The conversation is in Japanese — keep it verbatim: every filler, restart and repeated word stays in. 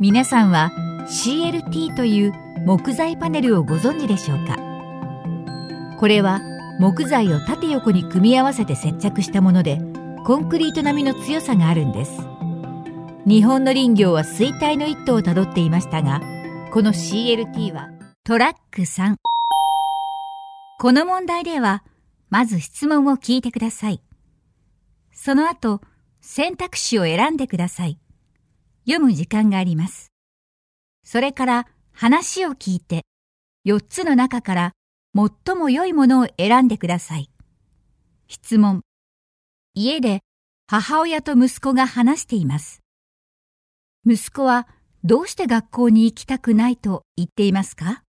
皆さんは シーエルティー という木材パネルをご存知でしょうか。これは木材を縦横に組み合わせて接着したもので、コンクリート並みの強さがあるんです。日本の林業は衰退の一途をたどっていましたが、この シーエルティー はトラックさん。この問題では、まず質問を聞いてください。その後、選択肢を選んでください。読む時間があります。それから話を聞いて、よっつの中から最も良いものを選んでください。質問。家で母親と息子が話しています。息子はどうして学校に行きたくないと言っていますか？